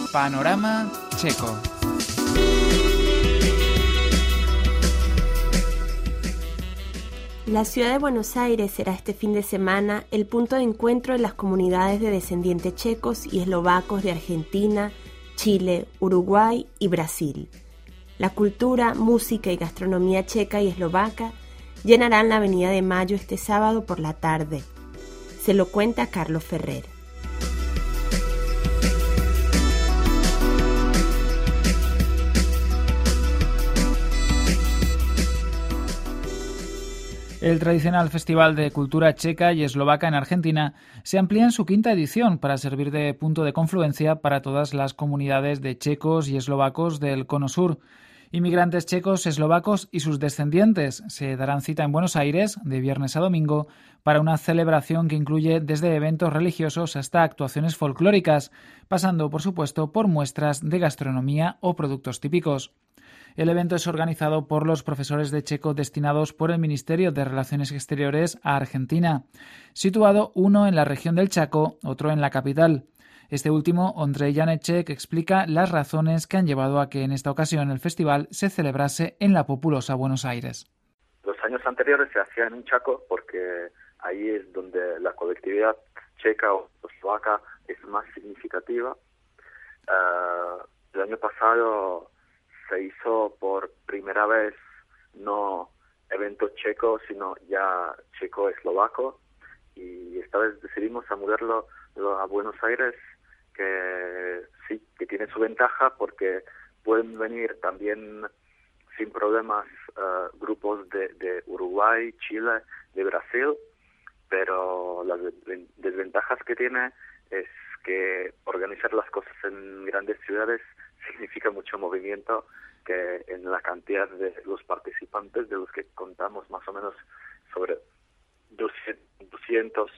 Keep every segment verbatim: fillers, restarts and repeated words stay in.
Panorama Checo. La ciudad de Buenos Aires será este fin de semana el punto de encuentro de las comunidades de descendientes checos y eslovacos de Argentina, Chile, Uruguay y Brasil. La cultura, música y gastronomía checa y eslovaca llenarán la Avenida de Mayo este sábado por la tarde. Se lo cuenta Carlos Ferrer. El tradicional Festival de Cultura Checa y Eslovaca en Argentina se amplía en su quinta edición para servir de punto de confluencia para todas las comunidades de checos y eslovacos del Cono Sur. Inmigrantes checos, eslovacos y sus descendientes se darán cita en Buenos Aires de viernes a domingo para una celebración que incluye desde eventos religiosos hasta actuaciones folclóricas, pasando, por supuesto, por muestras de gastronomía o productos típicos. El evento es organizado por los profesores de checo destinados por el Ministerio de Relaciones Exteriores a Argentina, situado uno en la región del Chaco, otro en la capital. Este último, Ondrej Janeček, explica las razones que han llevado a que en esta ocasión el festival se celebrase en la populosa Buenos Aires. Los años anteriores se hacía en un Chaco porque ahí es donde la colectividad checa o eslovaca es más significativa. Uh, el año pasado se hizo por primera vez no evento checo, sino ya checo-eslovaco, y esta vez decidimos a mudarlo a Buenos Aires, que sí, que tiene su ventaja porque pueden venir también sin problemas uh, grupos de, de Uruguay, Chile, de Brasil, pero las desventajas que tiene es que organizar las cosas en grandes ciudades significa mucho movimiento, que en la cantidad de los participantes, de los que contamos más o menos sobre doscientos,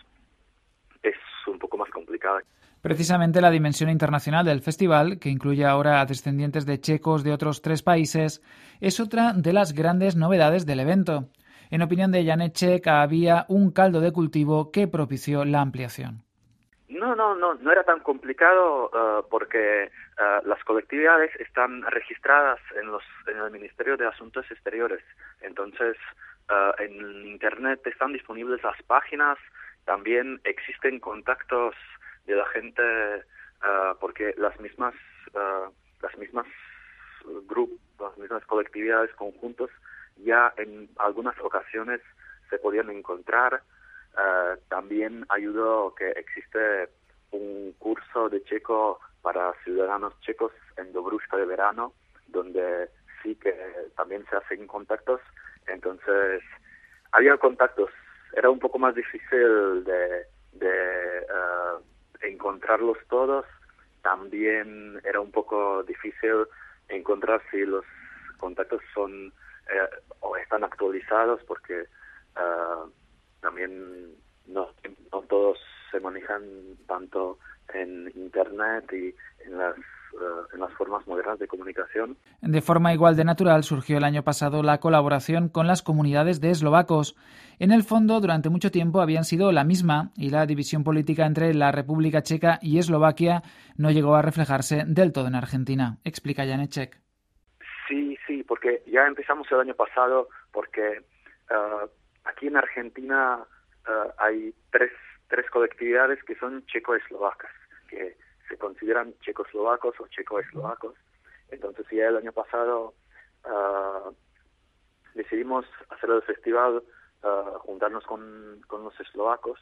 es un poco más complicada. Precisamente la dimensión internacional del festival, que incluye ahora a descendientes de checos de otros tres países, es otra de las grandes novedades del evento. En opinión de Janeček, había un caldo de cultivo que propició la ampliación. No, no, no, no era tan complicado uh, porque uh, las colectividades están registradas en los en el Ministerio de Asuntos Exteriores. Entonces, uh, en Internet están disponibles las páginas, también existen contactos de la gente, uh, porque las mismas uh, las mismas grupos, las mismas colectividades, conjuntos, ya en algunas ocasiones se podían encontrar. Uh, también ayudó que existe un curso de checo para ciudadanos checos en Dobruška de verano, donde sí que también se hacen contactos. Entonces, había contactos. Era un poco más difícil de, de uh, encontrarlos todos. También era un poco difícil encontrar si los contactos son eh, o están actualizados, porque uh, también no, no todos se manejan tanto en Internet y en las, uh, en las formas modernas de comunicación. De forma igual de natural surgió el año pasado la colaboración con las comunidades de eslovacos. En el fondo, durante mucho tiempo habían sido la misma, y la división política entre la República Checa y Eslovaquia no llegó a reflejarse del todo en Argentina, explica Janeček. Sí, sí, porque ya empezamos el año pasado, porque uh, aquí en Argentina uh, hay tres, tres colectividades que son checo-eslovacas, que se consideran checoslovacos o checo-eslovacos. Entonces ya el año pasado uh, decidimos hacer el festival, uh, juntarnos con, con los eslovacos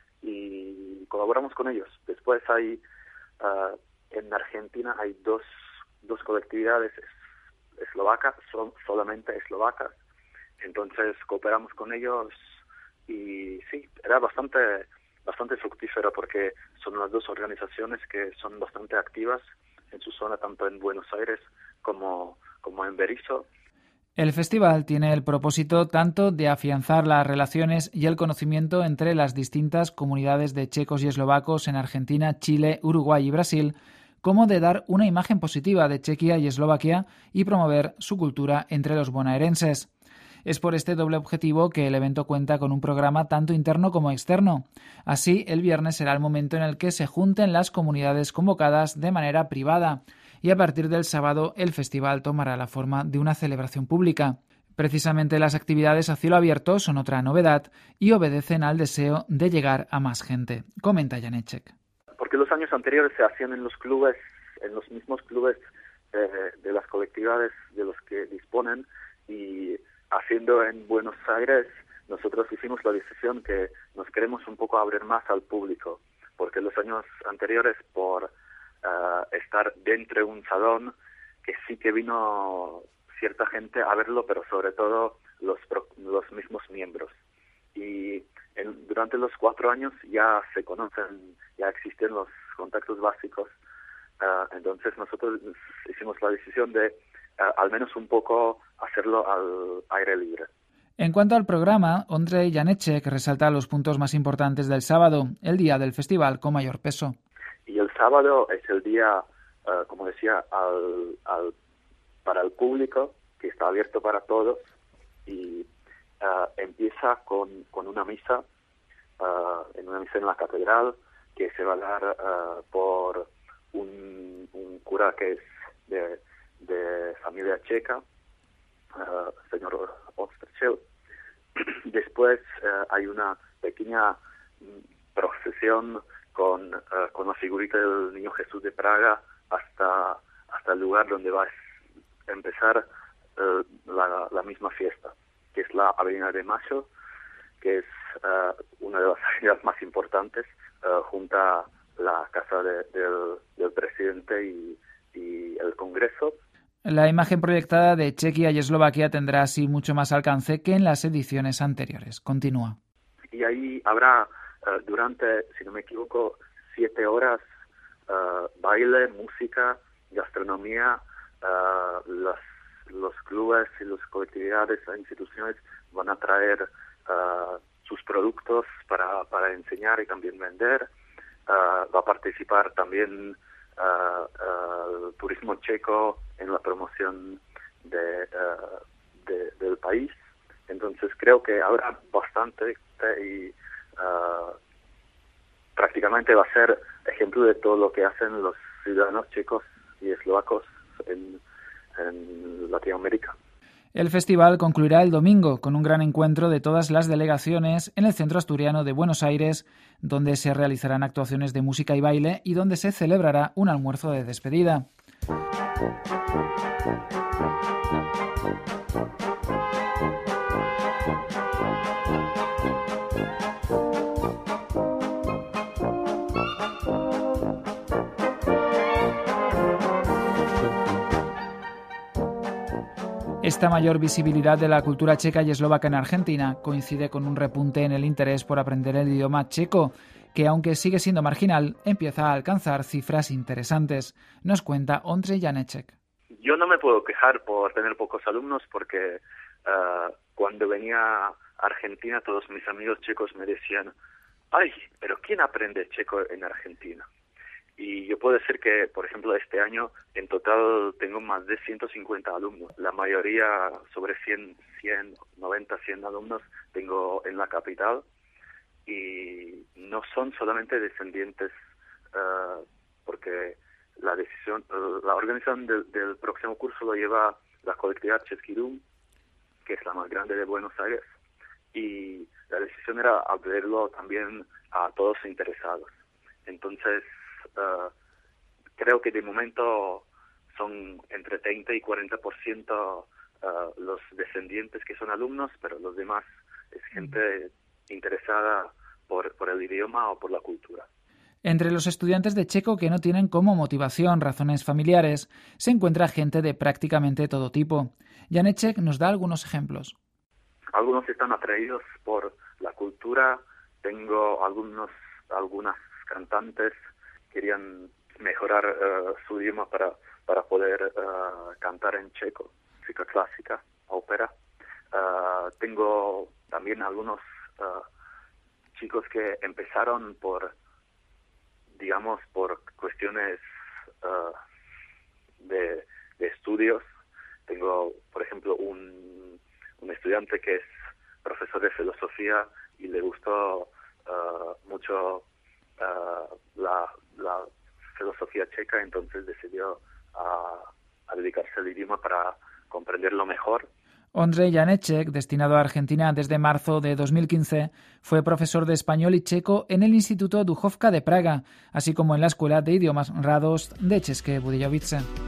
y colaboramos con ellos. Después hay, uh, en Argentina hay dos, dos colectividades eslovacas, son solamente eslovacas. Entonces cooperamos con ellos y sí, era bastante bastante fructífero porque son las dos organizaciones que son bastante activas en su zona, tanto en Buenos Aires como, como en Berisso. El festival tiene el propósito tanto de afianzar las relaciones y el conocimiento entre las distintas comunidades de checos y eslovacos en Argentina, Chile, Uruguay y Brasil, como de dar una imagen positiva de Chequia y Eslovaquia y promover su cultura entre los bonaerenses. Es por este doble objetivo que el evento cuenta con un programa tanto interno como externo. Así, el viernes será el momento en el que se junten las comunidades convocadas de manera privada y a partir del sábado el festival tomará la forma de una celebración pública. Precisamente las actividades a cielo abierto son otra novedad y obedecen al deseo de llegar a más gente, comenta Janeček. Porque los años anteriores se hacían en los clubes, en los mismos clubes eh, de las colectividades de los que disponen, y haciendo en Buenos Aires nosotros hicimos la decisión que nos queremos un poco abrir más al público, porque los años anteriores por uh, estar dentro de un salón que sí que vino cierta gente a verlo, pero sobre todo los los mismos miembros. Y en, durante los cuatro años ya se conocen, ya existen los contactos básicos. Uh, entonces nosotros hicimos la decisión de uh, al menos un poco hacerlo al aire libre. En cuanto al programa, Ondřej Janeček resalta los puntos más importantes del sábado, el día del festival con mayor peso. Y el sábado es el día, uh, como decía, al, al para el público, que está abierto para todos, y uh, empieza con, con una misa, uh, en una misa en la catedral, que se va a dar uh, por un, un cura que es de, de familia checa, uh, señor Osterchel. Después uh, hay una pequeña procesión con, uh, con la figurita del Niño Jesús de Praga hasta, hasta el lugar donde va a empezar uh, la, la misma fiesta, que es la Avenida de Mayo, que es uh, una de las avenidas más importantes, uh, junto a la casa de, del, del presidente y, y el Congreso. La imagen proyectada de Chequia y Eslovaquia tendrá así mucho más alcance que en las ediciones anteriores. Continúa. Y ahí habrá uh, durante, si no me equivoco, siete horas uh, baile, música, gastronomía. Uh, los, los clubes y las colectividades e instituciones van a traer uh, sus productos para, para enseñar y también vender. Uh, va a participar también uh, uh, el turismo checo en la promoción de, uh, de, del país. Entonces creo que habrá bastante y uh, prácticamente va a ser ejemplo de todo lo que hacen los ciudadanos checos y eslovacos en, en Latinoamérica. El festival concluirá el domingo con un gran encuentro de todas las delegaciones en el Centro Asturiano de Buenos Aires, donde se realizarán actuaciones de música y baile y donde se celebrará un almuerzo de despedida. Esta mayor visibilidad de la cultura checa y eslovaca en Argentina coincide con un repunte en el interés por aprender el idioma checo, que aunque sigue siendo marginal, empieza a alcanzar cifras interesantes. Nos cuenta Ondřej Janeček. Yo no me puedo quejar por tener pocos alumnos porque uh, cuando venía a Argentina todos mis amigos checos me decían, ay, pero ¿quién aprende checo en Argentina? Y yo puedo decir que, por ejemplo, este año en total tengo más de ciento cincuenta alumnos. La mayoría, sobre cien, cien, noventa, cien alumnos tengo en la capital. Y no son solamente descendientes, uh, porque la decisión, uh, la organización del, del próximo curso lo lleva la colectividad Český dům, que es la más grande de Buenos Aires. Y la decisión era abrirlo también a todos interesados. Entonces, Uh, creo que de momento son entre treinta y cuarenta por ciento uh, los descendientes que son alumnos, pero los demás es gente interesada por, por el idioma o por la cultura. Entre los estudiantes de checo que no tienen como motivación razones familiares, se encuentra gente de prácticamente todo tipo. Janeček nos da algunos ejemplos. Algunos están atraídos por la cultura. Tengo algunos, algunas cantantes querían mejorar uh, su idioma para, para poder uh, cantar en checo, música clásica, ópera. Uh, tengo también algunos uh, chicos que empezaron por, digamos, por cuestiones uh, de, de estudios. Tengo, por ejemplo, un, un estudiante estudiante que es profesor de filosofía y le gustó uh, mucho uh, la, la filosofía checa, entonces decidió uh, a dedicarse al idioma para comprenderlo mejor. Ondřej Janeček, destinado a Argentina desde marzo de dos mil quince, fue profesor de español y checo en el Instituto Duhovka de Praga, así como en la Escuela de Idiomas Radost de České Budějovice.